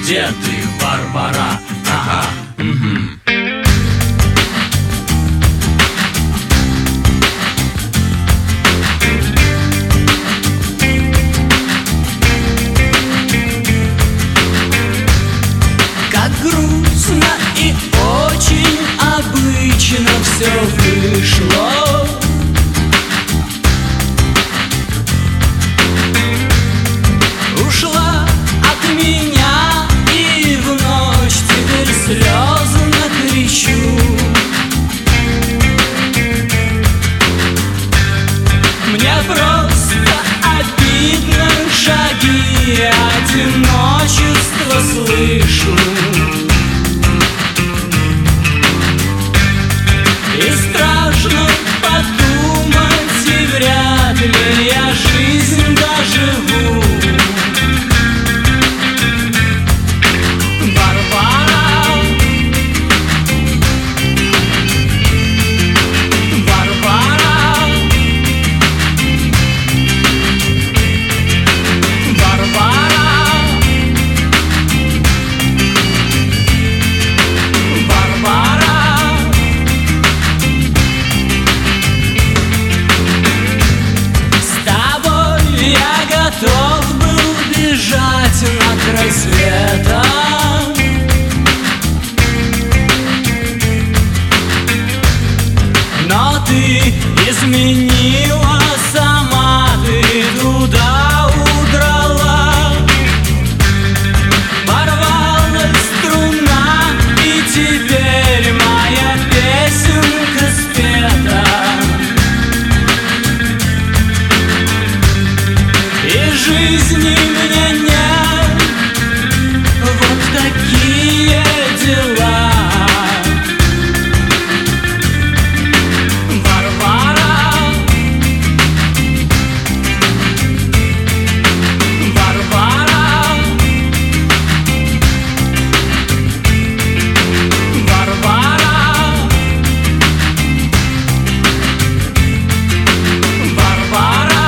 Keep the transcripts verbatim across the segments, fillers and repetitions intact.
где ты, Варвара? Ага, угу. Грустно и очень обычно все вышло. Ушла от меня и в ночь теперь слезно кричу. Мне просто обидно, шаги одиночества слышу. И страшно подумать, и вряд ли я жизнь доживу. Варвара, Варвара, Варвара, Варвара. Готов был бежать на край света, но ты изменила, сама ты туда удрала. Порвалась струна, и теперь моя песенка спета. И жизни мне нет, вот такие дела. Варвара, Варвара, Варвара, Варвара.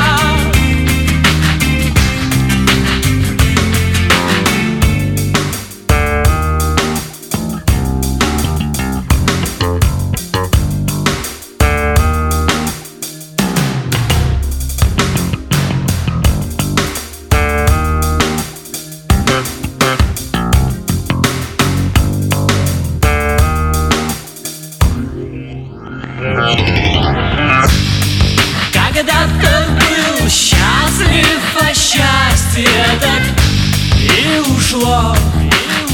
Когда-то был счастлив, а счастье так и ушло, и